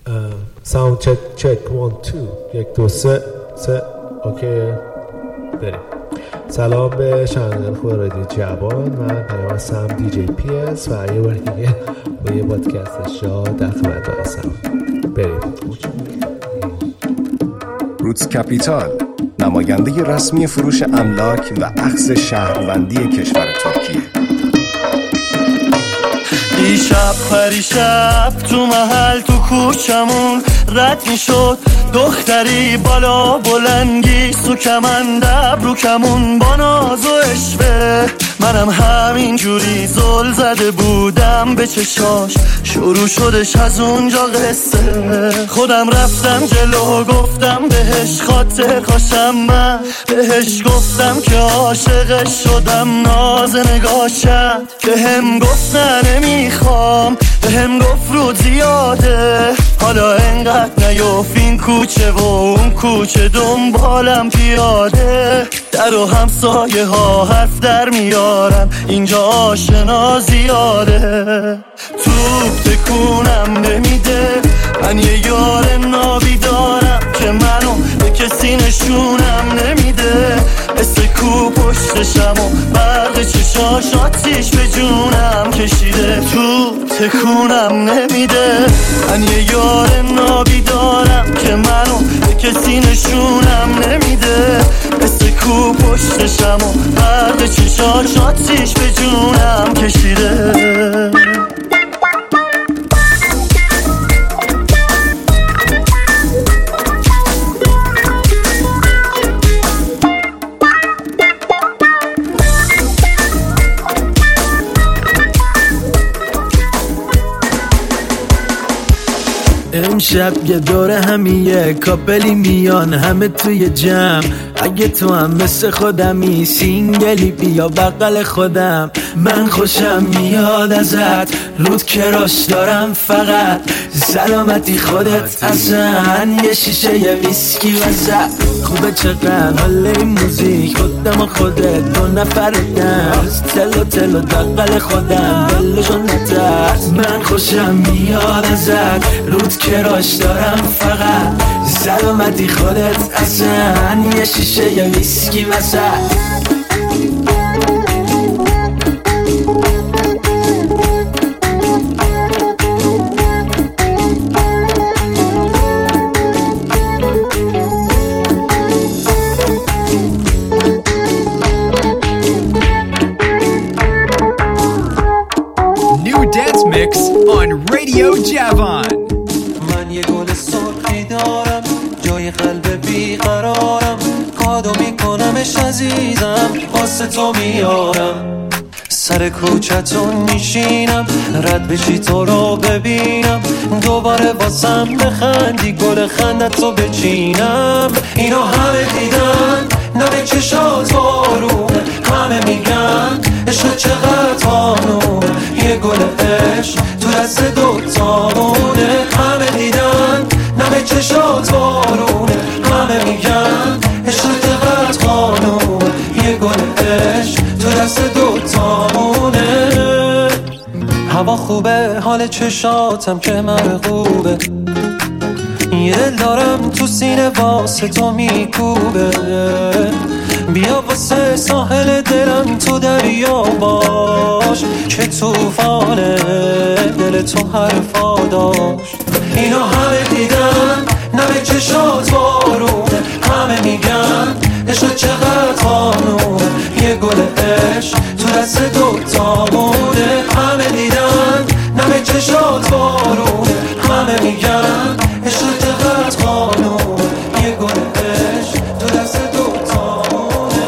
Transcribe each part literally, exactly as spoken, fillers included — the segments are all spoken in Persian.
ساوند چک چک وان تو یک دو سه سه اوکی بریم. سلام به شنوندگان خوب رادیو جوان، من پیام هستم دی جی پی اس و یه بار دیگه با یه پادکست شاد در خدمت هستم. بریم. روتس کپیتال، نماینده رسمی فروش املاک و اخذ شهروندی کشور ترکیه. دیشب پریشب تو محل تو کوچمون رد می شد دختری بالا بلنگی سو کمند ابرو کمون با ناز و اشوه. منم همین جوری زل زده بودم به چشاش، شروع شدش از اونجا قصه. خودم رفتم جلو گفتم بهش خاطر خوشم، من بهش گفتم که عاشقش شدم، ناز نگاشم بهم گفت نه نمیخوام، بهم گفت رود زیاده، حالا انقدر نیوف این کوچه و اون کوچه دنبالم پیاده. در و همسایه ها حرف در میارم اینجا آشنا زیاده. توپ تکونم نمیده، من یه یار نابی دارم که منو به کسی نشونم نمیده. استکو پشتشم و برق چشاش آتیش به جونم کشیده. توپ تکونم نمیده، من یه یار نابی دارم که منو به کسی نشونم نمیده. استکو پشتشم و برق چشاش آتیش به جونم کشیده. امشب یه دوره همیه کاپلی میان همه توی جمع. اگه تو هم مثل خودمی سینگلی بیا بغل خودم. من خوشم میاد ازت رود کراش دارم فقط، سلامتی خودت ازن یه شیشه یه ویسکی وزد. خوبه چقدر حال این موزیک خودم و خودت دو نفر دنس، تلو تلو بغل خودم دلشو نترس. من خوشم میاد ازت رود کراش دارم فقط، سلامتی خودت ازن یه شیشه یه ویسکی وزد. Mix on Radio Javan. من یه گل سرخی دارم جای قلب بیقرارم، کادو میکنمش عزیزم واسه تو میارم. سر کوچتون میشینم رد بشی تو رو ببینم، دوباره واسم بخندی گل خندتو بچینم. اینو همه دیدن نمه چشات بارونه، همه میگن عشق چقدر قانونه، یه گل عشق تو دست دوتامونه. همه دیدن نمه چشات بارونه، همه میگن عشق چقدر قانونه، یه گل عشق تو دست دوتامونه. هوا خوبه حال چشاتم که مرغوبه، یه دل دارم تو سینه واسه تو میکوبه. بیا واسه ساحل دلم تو دریا باش که توفانه دل تو حرفا داشت. اینو همه دیدن نمه چشات بارونه، همه میگن عشق چقدر قانونه، یه گل عشق تو دست دوتامونه. همه دیدن نمه چشات بارونه، همه میگن عشق چقدر قانونه، یه گل عشق تو دست دوتامونه.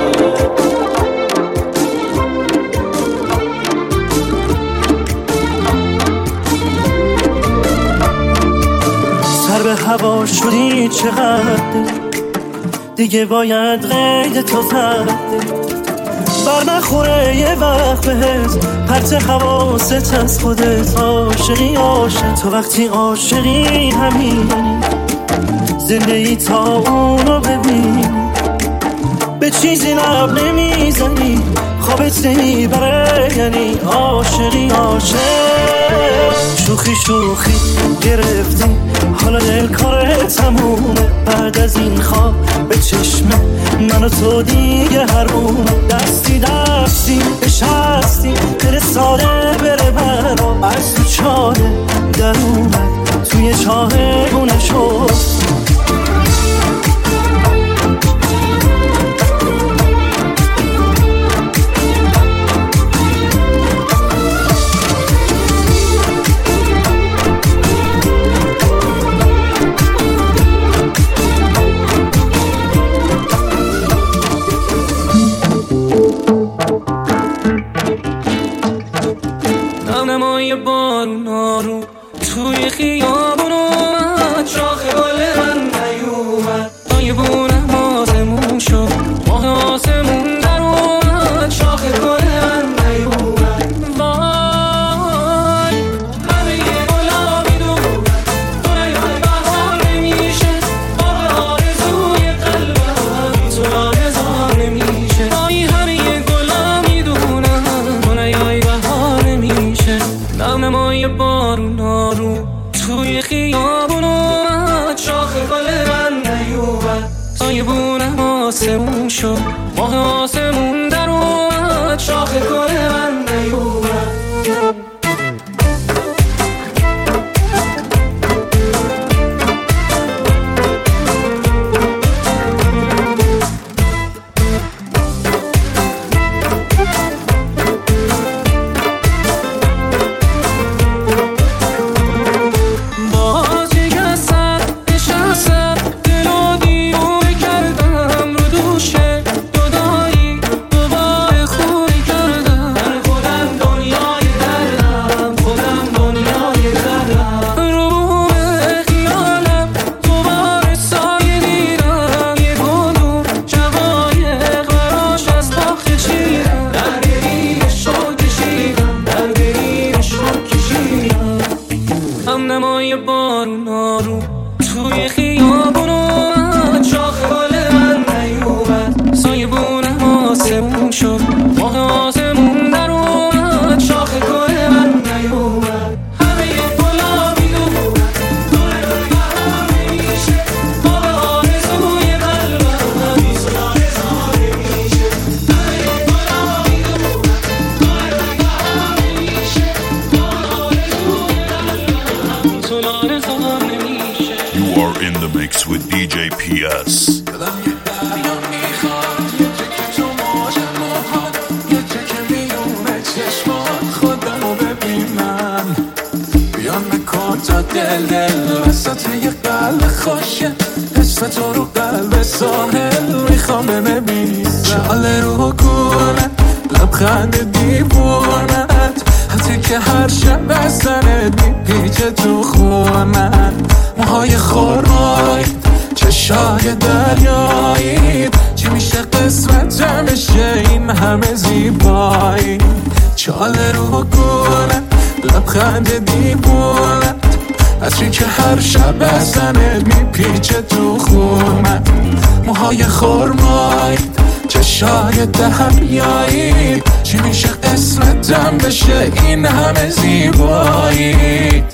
سر به هوا شدی چقدر دیگه باید قید تو زده، بر نخوره یه وقت بهت پرت حواست از خودت. عاشقی عاشق تو وقتی عاشقی همین زندگی تا اونو ببین، به چیزی لب نمیزنی خوابت نمیبره یعنی عاشقی عاشق. شوخی شوخی گرفتی حالا دل کار تمومه. بعد از این خواب به چشمه من و تو دیگه حرومه. دستی دستی بشستی دل ساده بره برا. از تو چاله در اومد توی چاه گونه شد. نمای بارون آروم توی خیابون اومد. شاخه گل من نیومد تای بونم آسمون شد. ماه آسمون در اومد شاخه گل من نیومد. وای همه گلا میدونم دونه یای بهار نمیشه. باغ آرزوی قلبم تو آرزار نمیشه. وای همه گلا میدونم دونه یای بهار نمیشه. نمای بارون آروم توی خیابون اومد. شاخه گل من نیومد تای بونم آسمون شد. ماه آسمون در اومد شاخه گل من نیومد. نمای بارون آروم توی خیابون اومد. شاخه گل من نیومد سایه بونم آسمون شد. ماه آسمون در اومد شاخه گل من نیومد. همه گلا میدونم دونه یای بهار نمیشه. باغ آرزوی قلبم بیزون آرزار نمیشه. همه گلا میدونم دونه یای بهار نمیشه. باغ آرزوی قلبم بیزون آرزار نمیشه. You are in the mix with دی جی پی اس. دل دل وسط یه قلب خوشه. اسم تو رو قلب ساحل میخوام ببینیزم. چاله رو گونه لبخند دیوونت حتی که هر شب بزنت میپیچه تو خونت. موهای خورای چشای دریایی چی میشه قسمتم بشه این همه زیبایی. چاله رو گونه لبخند دیوونت عطری که هر شب بزنت میپیچه تو خونت. موهای خرمایی چشای دریایی چی میشه قسمتم بشه این همه زیبایی.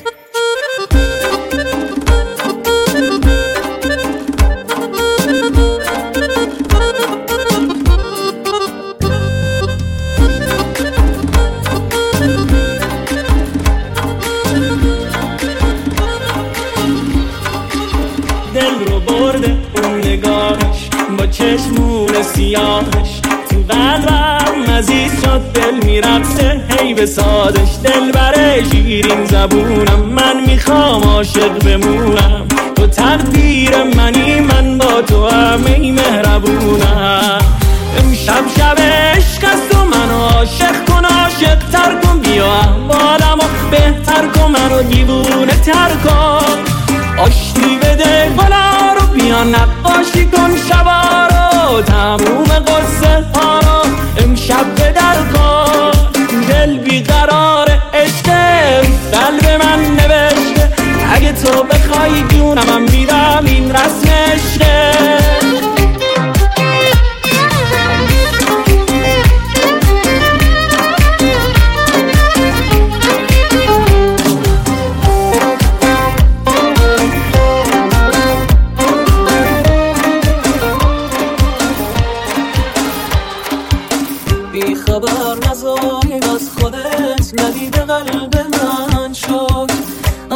چشمون سیاهش تو قلبم عزیز شد. دل میرقصه هی به سادش. دل بره شیرین زبونم من میخوام عاشق بمونم. تو تقدیر منی من با تو همه مهربونم. امشب شب عشق است و منو عاشق کن عاشق تر کن. بیا احوالمو بهتر کن منو دیوونه تر کن. آشتی بده گلا رو بیا نقاشی کن شبا رو. تموم قصه ها رو امشب به در کن. دل بیقرار عشق قلب من نوشته. اگه تو بخوای جونم میدم این رسم عشقه.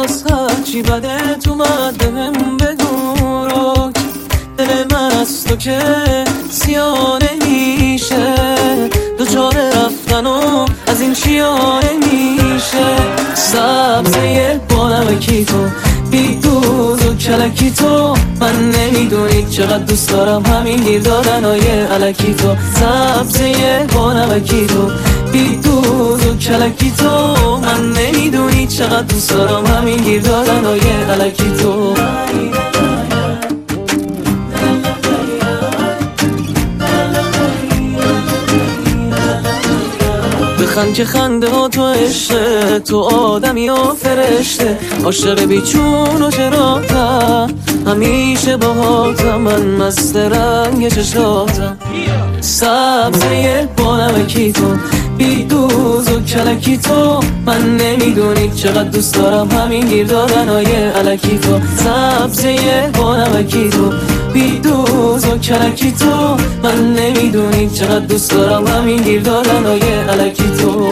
باز هرچی بده تو اومد بهم بگو رو دل من از تو که سیاه نمیشه دوچار رفتن و از این چیا نمیشه سبزه با نمکی تو بی دوز و کلکی تو من نمیدونی چقدر دوست دارم همین گیر دادن های علکی تو سبزه با نمکی تو بی دوز و کلکی تو من نمیدونی چقدر دوست دارم همین گیر دادن های علکی تو بخند که خنده ها تو عشقه تو آدمی ها فرشته عاشق بیچون و چراتم همیشه باهاتم من مست رنگ چشاتم سبزه با نمکی تو بی دوز و کلکی تو من نمیدونی چقدر دوست دارم همین گیر دادن های علکی تو سبزه با نمکی تو بی دوز و کلکی تو من نمیدونی چقدر دوست دارم همین گیر دادن های علکی تو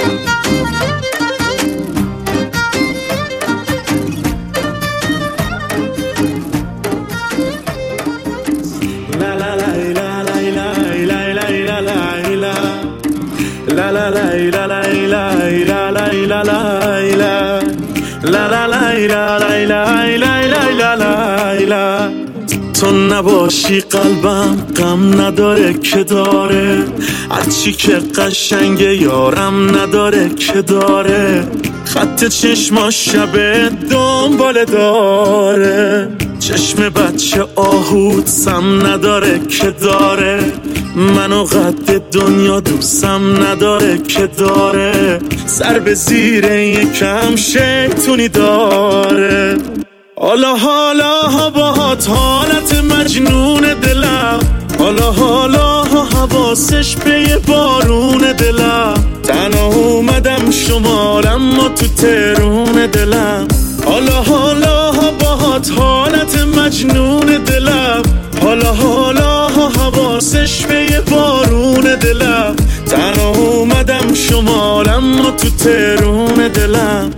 La la la la la la la la la la la la la la la la la تو نباشی قلبم غم نداره که داره هرچی که قشنگه یارم نداره که داره خط چشما شبه دنباله داره چشم بچه آهود سم نداره که داره منو قد دنیا دوستم نداره که داره سر به زیر یکم شیطونی داره حالا حالا باهات حالت مجنون دلم حالا حالا حواسش به یه بارون دلم تنها اومدم شمارم ما تو ترون دلم حالا حالا باهات حالت مجنون دلم حالا حالا حواسش به یه بارون دلم تنها اومدم شمارم ما تو ترون دلم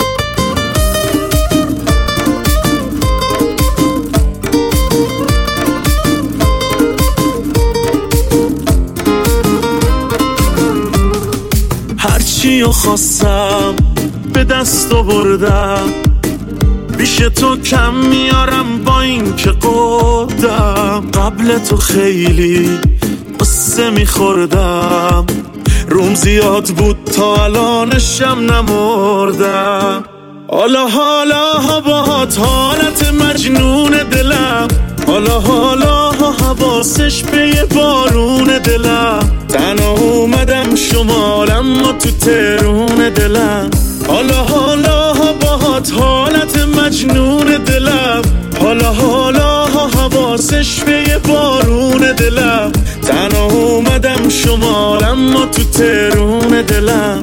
هرچی رو خواستم به دست آوردم بیش تو کم میارم با این که قدم قبل تو خیلی قصه میخوردم روم زیاد بود تا الانشم نمردم حالا حالا باهات حالت مجنون دلم حالا حالا حواسش به یه بارون دلم تنها اومدم شمارم ما تو ترون دلم حالا حالا باهات حالت مجنون دلم حالا حالا حواسش به یه بارون دلم تنها اومدم شمارم ما تو ترون دلم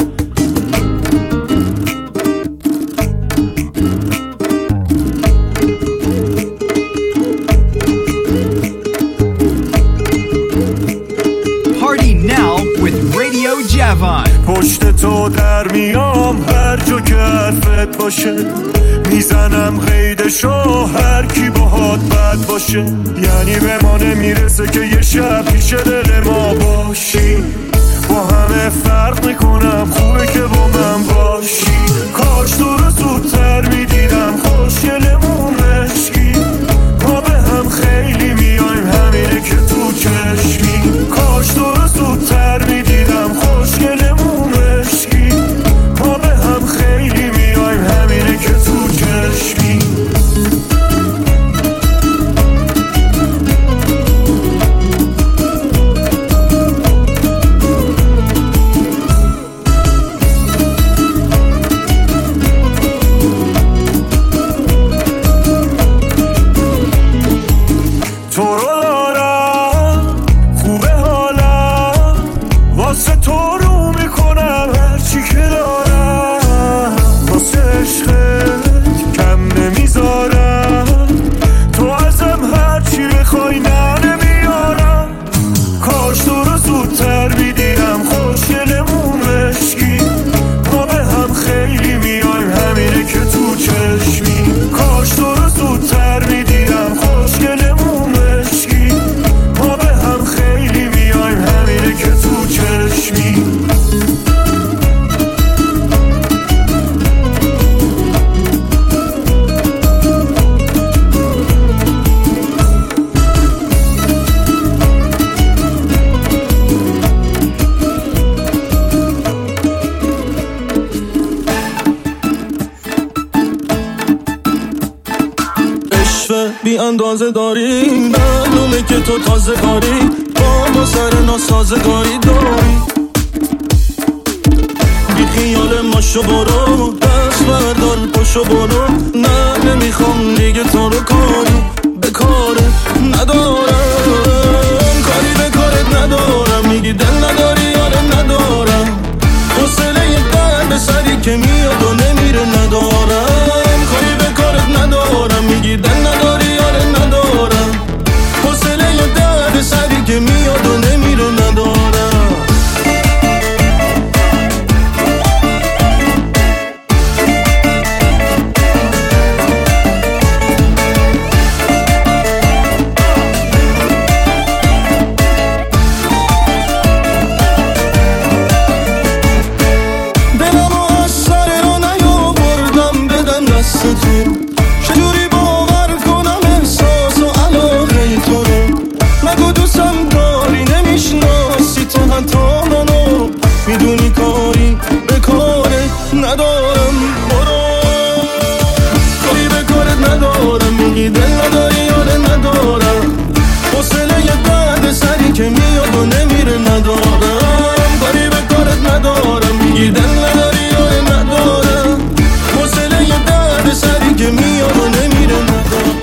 پشت تو در میام هر جا که حرفت باشه میزنم قیدشو هر کی باهات بد باشه یعنی به ما نمیرسه که یه شب پیش دل ما باشی با همه فرق میکنم خوبه که با من باشی کاش تو رو زودتر میدیدم خوشگلمون مشکی ما به هم خیلی میایم همینه که تو چشمی کاش تو رو زودتر میدیدم خوشگلمون مشکی ما به هم خیلی میایم همینه که تو چشمی رشوه بی اندازه داری، معلومه که تو تازه کاری، با ما سر ناسازگاری داری. بی خیال ماشو برو، دست بردار پاشو برو، نه نمیخوام دیگه تو رو کاری به کاره ندارم، کاری به کارت ندارم. میگی دل نداری یاره ندارم، حوصله یه درد سری که میاد و نمیره ندارم، کاری به کارت ندارم. میگی دل نداری یاره ندارم، حوصله یه درد سری که میاد و نمیره ندارم. چجوری باور کنم احساس و علاقه تو رو؟ نگو دوستم داری نمیشناسی تو حتی منو، میدونی کاری به کارت ندارم. برو کاری به کارت ندارم، میگی دل نداری یاره ندارم، حوصله یه درد سری که میاد و نمیره ندارم، کاری به کارت ندارم. میگی دل نداری یاره ندارم، حوصله یه درد سری که میاد و نمیره ندارم.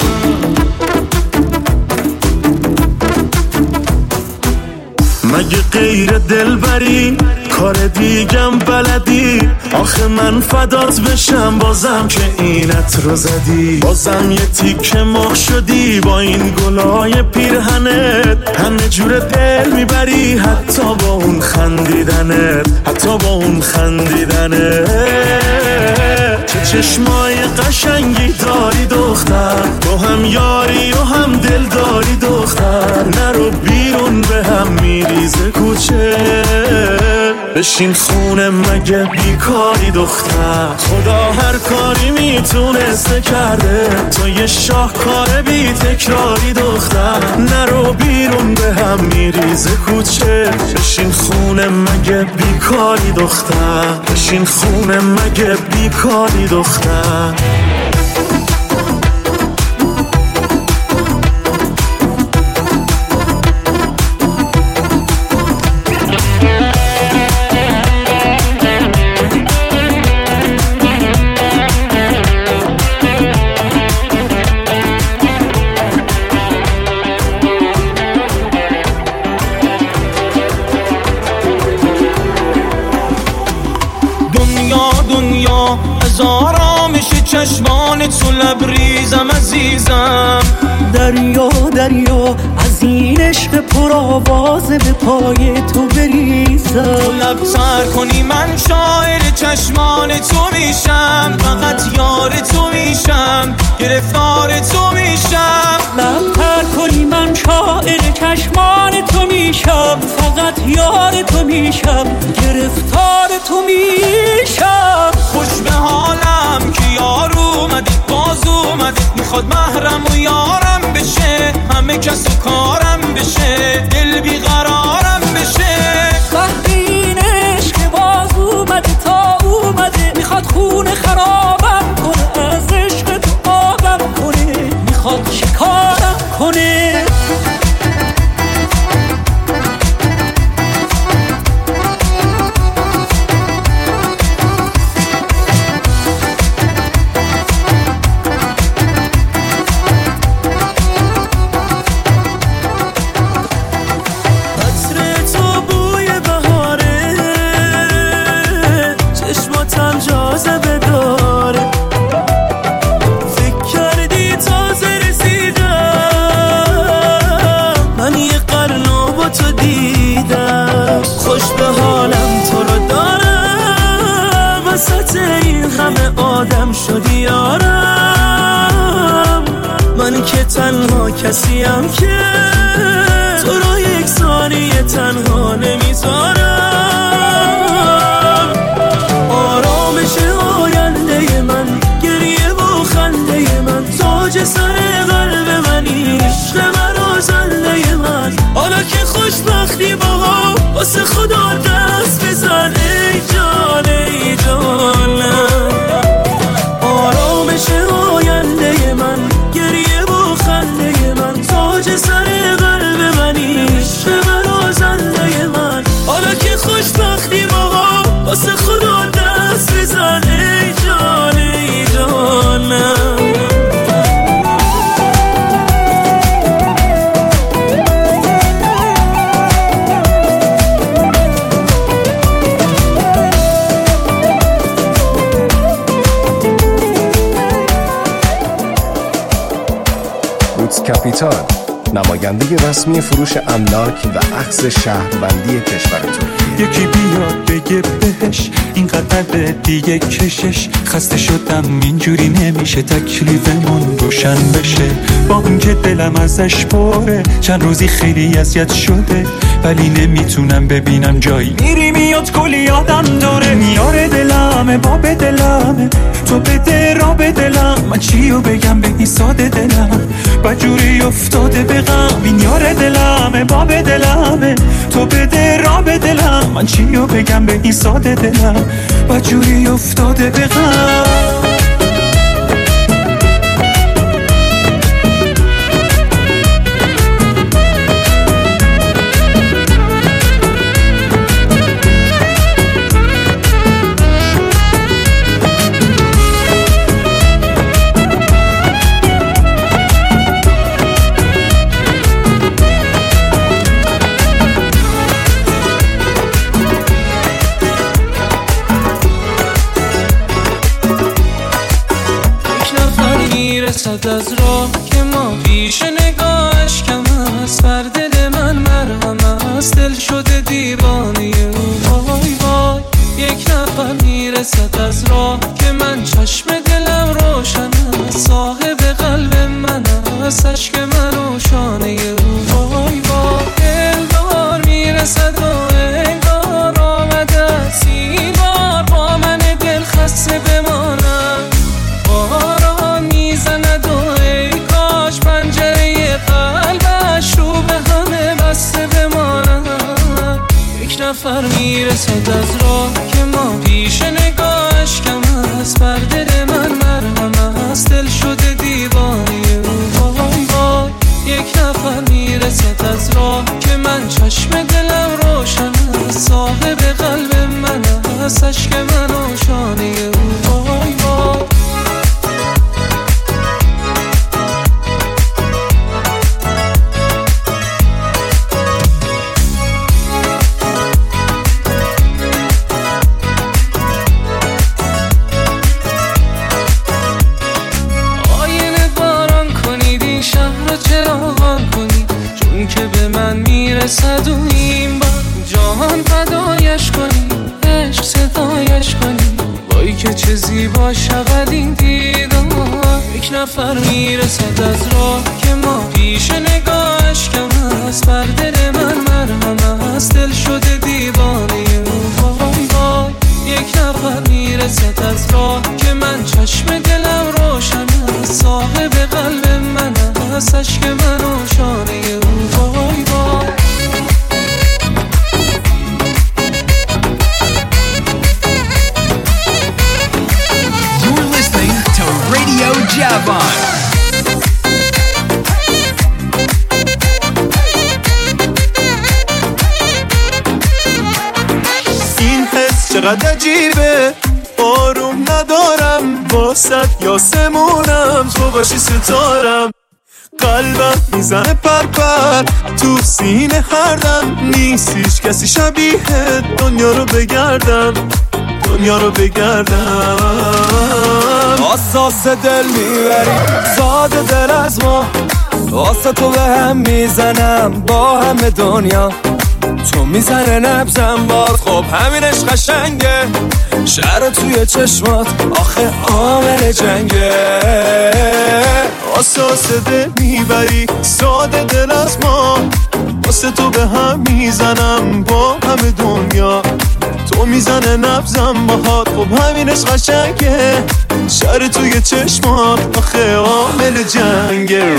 مگه غیر دلبری کار دیگم بلدی؟ آخه من فدات بشم بازم که اینت رو زدی، بازم یه تیکه مخ شدی با این گلای پیرهنت، همه جور دل میبری حتی با اون خندیدنت، حتی با اون خندیدنت. چه چشمای قشنگی داری دختر، تو هم یاری و هم دل داری دختر، نرو بیرون به هم میریزه کوچه، بشین خونه مگه بیکاری دختر. خدا هر کاری میتونسته کرده، تو یه شاهکار بی تکراری دختر، نرو بیرون به هم میریزه کوچه، بشین خونه مگه بیکاری دختر، بشین خونه مگه بیکاری دختر. آرامش چشمان تو لبریزم عزیزم، دریا دریا از این عشق پر آوازه به پای تو بریزم، تو لبتر کنی من شاعر چشمان تو میشم، فقط یار تو میشم گرفتار تو میشم. لبتر کنی من شاعر چشمان تو میشم، فقط یار تو میشم گرفتار تو میشم. خوش به حالم که یار اومدی باز اومدی، میخواد محرم و یارم بشه، همه کس و کارم بشه، دل بیقرارم بشه. وقتی این عشق باز اومده تا اومده، میخواد خون خرابم کنه، از عشق تو آبم کنه، میخواد شکارم کنه. آدم شدی یارم، من که تنها کسیم که تو رو یک ثانیه تنها نمیذارم. آرامش آینده من، گریه و خنده من، تاج سر قلب منی، عشق من و زنده من. حالا که خوشبختی با واسه خدا دست بزن ای جان ای جانم. آرامش آینده من، گریه و کپیتال، نماینده رسمی فروش املاک و اخذ شهروندی کشور ترکیه. یکی بیاد بگه بهش اینقدر دیگه کشش، خسته شدم اینجوری نمیشه تکلیفمون روشن بشه. با اون که دلم ازش پره چند روزی خیلی اذیت شده، ولی نمیتونم ببینم جایی میری میاد کلی یادم داره. میاره دلمه باب دلمه، تو بده را به دلم، من چیو بگم به این ساده دلم بجوری افتاده به غم. میاره دلمه باب دلمه، تو بده را به دلم، من چیو بگم به این ساده دلم بجوری افتاده به غم. صد از راه که ما پیش نگاهش کم است، بر دل من مرهم است، دل شده دیوانه او. وای وای یک نفر میرسد از راه که من چشم دلم روشن است، صاحب قلب من است، عشق من و شانه او. وای وای دلدار میرسد و انگار آمده است این بار با من دل خسته بمانم. میزند و ای کاش پنجره قلبش رو به همه بسته بماند. یک نفر میرسد از راه که ما پیش نگاهش کم است، بر دل من مرهم است، دل شده دیوانه او. وای وای یک نفر میرسد از راه که من چشم دلم روشن است، صاحب قلب من است، عشق من و شانه او. وای وای که به من میرسد و این بار جهان فدایش کنی، عشق صدایش کنی. وای که چه زیبا شود این دیدار. یک نفر میرسد از راه که ما پیش نگاهش کم است، بر دل من مرهم است، دل شده دیوانه او. وای وای یک نفر میرسد از راه که من چشم دلم روشن است، صاحب قلب من است، عشق من و شانه او. وای وای You're listening to Radio Javan. این حس چقدر عجیبه، آروم ندارم واسد یاسمونم، تو باشی ستارم. قلبم میزنه پرپر تو سینه هر دم، نیست هیچ کسی شبیه دنیا رو بگردم، دنیا رو بگردم. اساس دل میبری زاد دل از ما، واسه تو به هم میزنم با همه دنیا. تو میزنه نبزم باز، خب همینش قشنگه، شهر توی چشمات آخه عامل جنگه. اساس دل میبری ساده دل از ما، واسه تو به هم میزنم با همه دنیا. تو میزنه نبزم باهات، خب همینش قشنگه، شهر توی چشمات آخه عامل جنگه.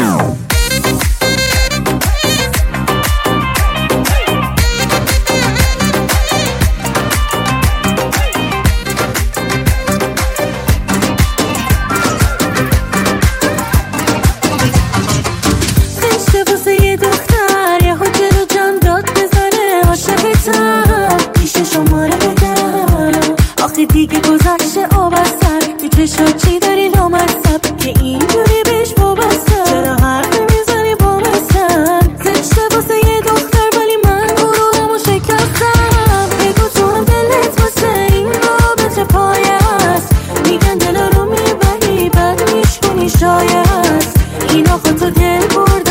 دیگه گذشته آب از سر به چشم چی داری لامصب که اینجوری بهش وابسته، چرا حرف نمیزنی با مثل زشته واسه یه دختر، ولی من گروهمو شکستم. بگو تو هم دلت واسه این رابطه پایه هست، میگن دل رو میبری بعد میشکنی شایه هست، اینا خودتو دل برده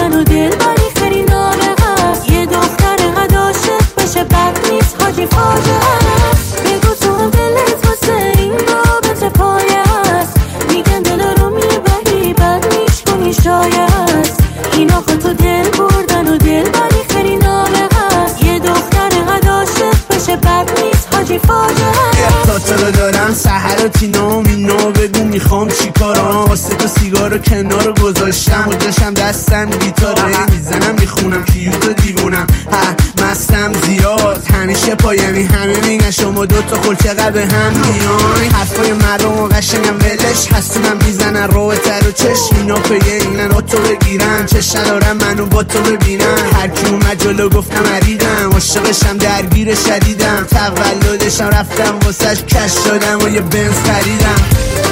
رو کنار گذاشتم و جاشم دستم گیتاره میزنم میخونم کیوتو دیوونم ها مستم زیاد همیشه پایمی همه میگن شما دوتا خل چقدر به هم میان حرفای مردم و قشنگم ولش هستونم میزنن رو تر و چشم اینا پیه اینن رو تو بگیرن چش ندارم منو با تو ببینن هرکی اومد جلو گفتم عریدم عاشقشم درگیر شدیدم تولدشم رفتم واسش کش شدم و یه بنز خریدم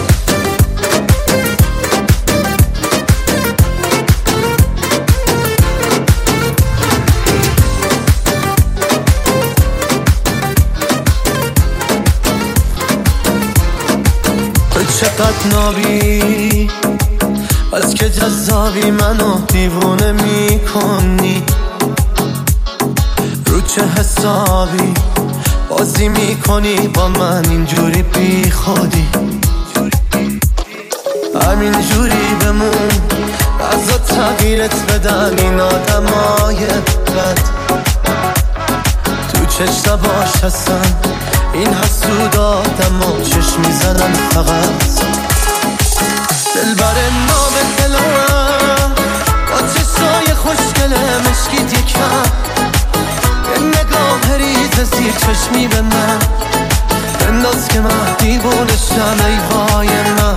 چقدر نابی بس که جذابی منو دیوونه میکنی رو چه حسابی بازی میکنی با من اینجوری بی خودی همین جوری بمون ازا تغییرت بدن این آدمای بد تو چشم باش هستن این حسود آدم و چشم میزنن فقط دل بر نام دلم با چشای خوشگله مشکید یکم یه نگاه ریز زیر چشمی به من انداز که من دیوونشم ای وای من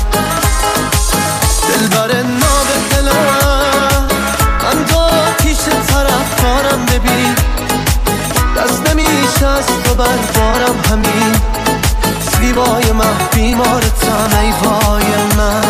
دل بر نام دلم من دو آتیش طرف کارم ببین دست نمیشه از تو بردارم همین زیبای من بیمارتم ای وای من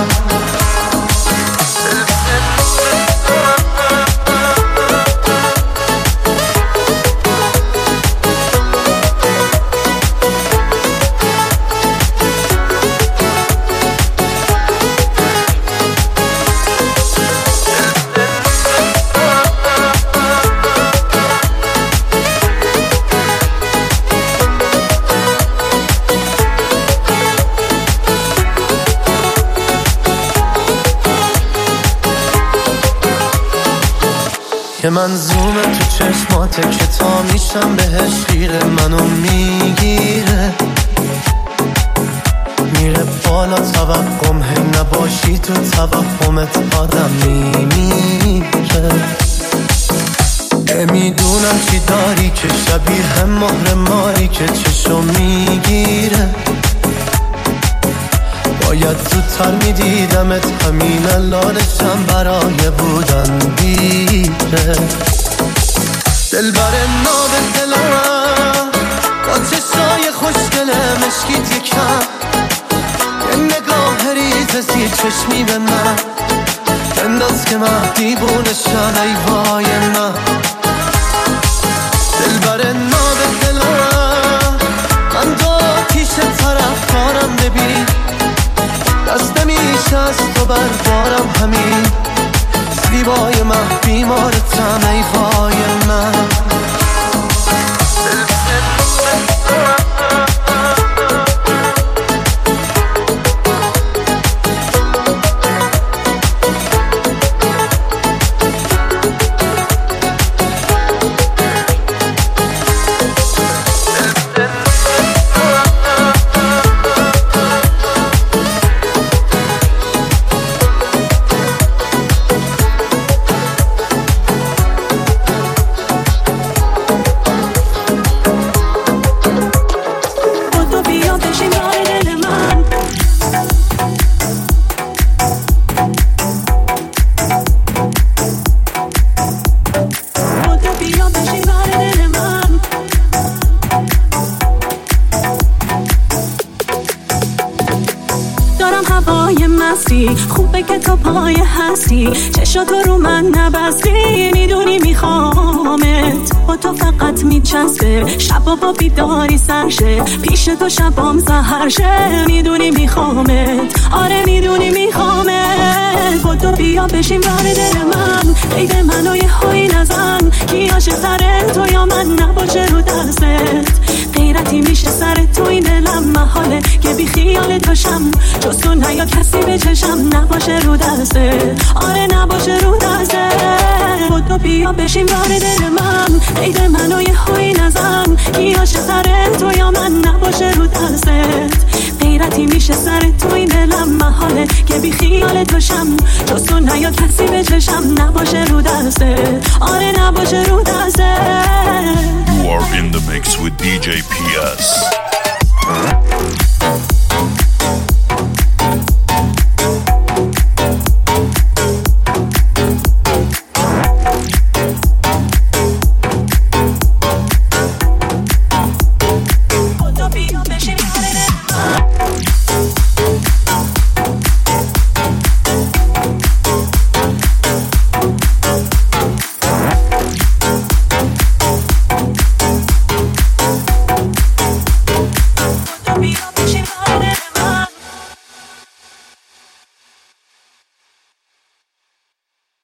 که منظومه تو چشماته که تا میشم بهش خیره منو میگیره میره بالا توقم هی نباشی تو توقمت آدم میمیره میدونم چی داری که شبیه مهر ماری که چشو میگیره باید زودتر میدیدمت همین الانشم برای بودن دیره دل بر ناب دلم با چشای خوشگله مشکید یکم یه نگاه ریز زیر چشمی به من انداز که من دیوونشم ای وای من دل بر ناب دلم من دو آتیش طرف کارم ببین دست نمیشه از تو بردارم همین زیبای من بیمارتم ای وای من خوبه که تو پای هستی چشاتو رو من نبستی میدونی میخوامت با تو فقط میچسبه شبا با بیداری سرشه پیش تو شبام سهرشه میدونی میخوامت آره میدونی میخوامت با تو بیا بشین بر دل من قید منو یه هایی نزن کی عاشق تره تو یا من نباشه رو دستت غیرتی میشه سر تو این دلم محاله که بی خیالت باشم جز تو نیا کسی به چشم نباشه رو دسته آره نباشه رو دسته خودتو بیا بشین بار دل من قید منو یه هایی نزن کی عاشق تره تو یا من نباشه رو دستت حیرتی میشه سر تو این دلم محاله که بی خیال توشم جز تو نیا کسی به چشم نباشه رو دسته آره نباشه رو دسته. You are in the mix with دی جی پی اس.